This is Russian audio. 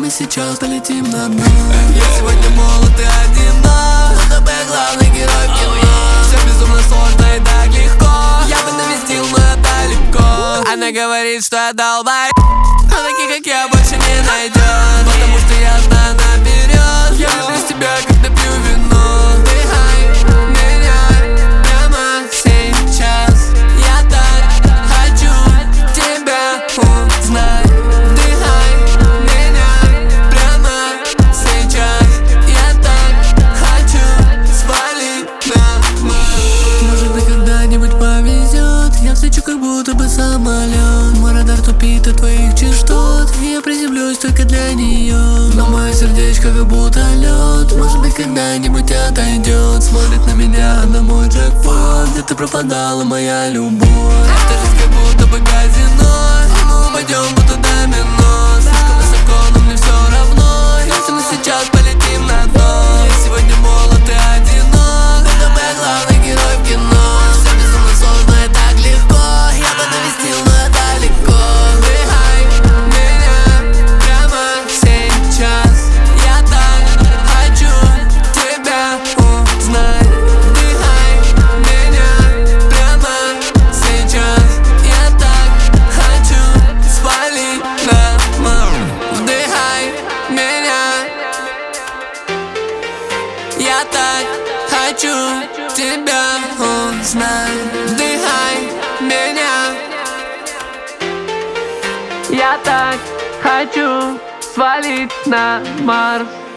мы сейчас полетим на дно. Я сегодня молод и одинок, но тобой главный герой в кино. Все безумно сложно и так легко. Я бы навестил, но я далеко. Она говорит, что я долбай, но таких, как я, больше не найдет. Потому что я знаю наперед. Я люблю тебя, когда пью вино. Вдыхай меня прямо сейчас. Я так хочу тебя узнать. Вдыхай меня прямо сейчас. Я так хочу свалить на Марс. Может, и когда-нибудь повезет. Я встречу как будто бы самолет. Мой радар тупит от твоих частот. Я приземлюсь только для нее. Но мое сердечко как будто лед. Может быть, когда-нибудь отойдет. Смотрит на меня на мой джекпот. Где ты пропадала, моя любовь? Это жизнь как будто бы казино. И мы упадем будто домино. Слишком высоко, но мне все равно. Если мы сейчас полетим на дно. Я сегодня молод и одинок, но тобой главный герой в кино. Все безумно сложно и так легко. Я бы навестил, но я далеко. Вдыхай меня прямо сейчас. Я так хочу тебя узнать. Вдыхай меня прямо сейчас. Я так хочу свалить на Марс. Вдыхай меня. Я так хочу тебя узнать. Вдыхай меня. Я так хочу свалить на Марс.